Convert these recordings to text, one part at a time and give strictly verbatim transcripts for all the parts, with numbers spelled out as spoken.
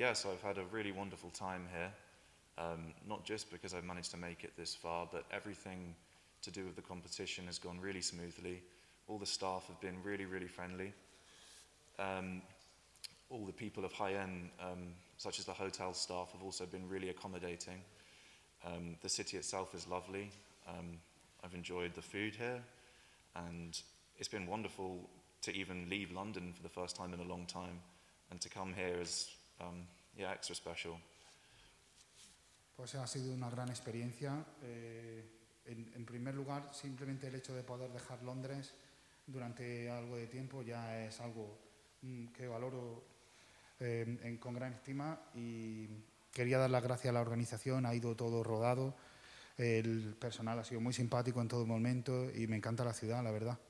yeah, so I've had a really wonderful time here, um, not just because I've managed to make it this far, but everything to do with the competition has gone really smoothly. All the staff have been really, really friendly. Um, all the people of Haiyan, um, such as the hotel staff, have also been really accommodating. Um, the city itself is lovely. Um, I've enjoyed the food here, and it's been wonderful to even leave London for the first time in a long time, and to come here is um, yeah, extra special. Pues ha sido una gran experiencia. Eh, en, en primer lugar, simplemente el hecho de poder dejar Londres durante algo de tiempo ya es algo mm, que valoro eh, en, con gran estima, y quería dar las gracias a la organización. Ha ido todo rodado, el personal ha sido muy simpático en todo momento y me encanta la ciudad, la verdad.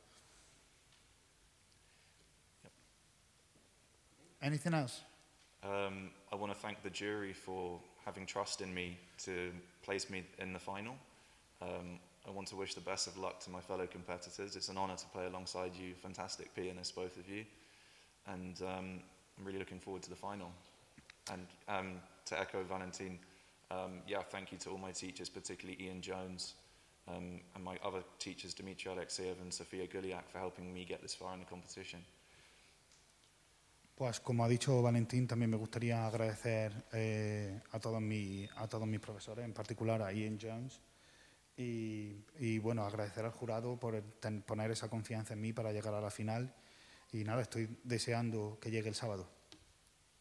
Yep. Anything else? Um, I want to thank the jury for having trust in me to place me in the final. Um, I want to wish the best of luck to my fellow competitors. It's an honor to play alongside you, fantastic pianists, both of you. And um, I'm really looking forward to the final. And um, to echo Valentin, um, yeah, thank you to all my teachers, particularly Ian Jones, um, and my other teachers, Dmitry Alexeyev and Sofia Guliak, for helping me get this far in the competition. Pues como ha dicho Valentín, también me gustaría agradecer eh, a, todos mi, a todos mis profesores, en particular a Ian Jones, y, y bueno, agradecer al jurado por ten, poner esa confianza en mí para llegar a la final. Y nada, estoy deseando que llegue el sábado.